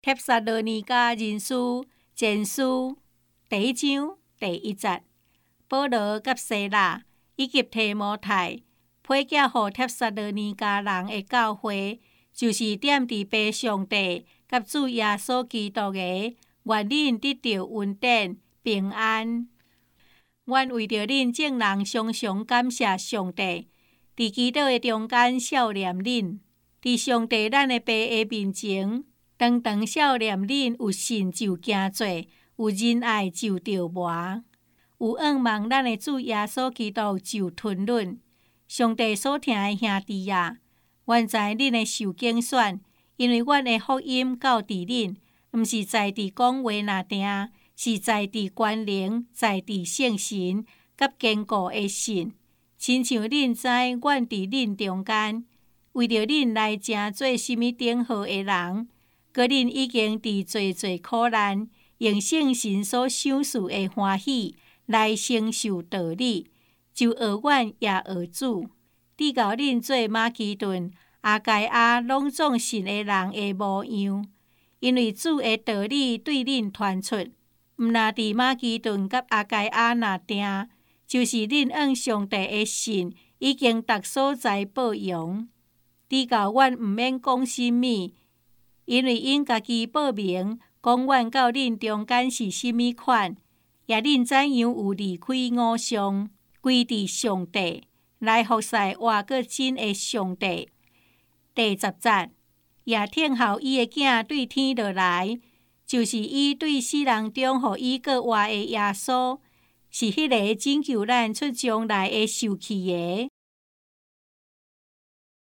帖撒罗尼迦人书前书第1章第1节，保羅甲西拉以及提摩太批寄予帖撒羅尼迦人的教會，就是踮佇父上帝甲主耶穌基督的，願恁得到穩定平安。願為着恁眾人常常感謝上帝，佇基督的中間少年恁，佇上帝咱的父的面前，常常少年恁有信就驚罪，有仁愛就着磨，有仰望咱的主耶穌基督就吞忍。上帝所疼的兄弟啊，願知恁的受揀選，因為阮的福音到佇恁，毋是在佇講話那定，是在佇權能，在佇聖神，甲堅固的信。親像恁知，阮佇恁中間，為着恁來誠做什麼頂好的人，閣恁已經佇濟濟苦難，用聖神所賞賜的歡喜來承受道理，就學阮也學主。佇教恁做馬其頓、亞該亞攏總信的人的模樣，因為主的道理對恁傳出，毋那佇馬其頓甲亞該亞那定，就是恁按上帝的信已經逐所在報揚。佇教阮毋免講什麼，因為因家己報明，講阮到恁中間是什麼款，也恁怎樣有離開偶像，歸佇上帝，來服侍活閣真的上帝。第10節，也聽候伊的囝對天落來，就是伊對死人中予伊閣活的耶穌，是迄個拯救咱出將來的受氣的。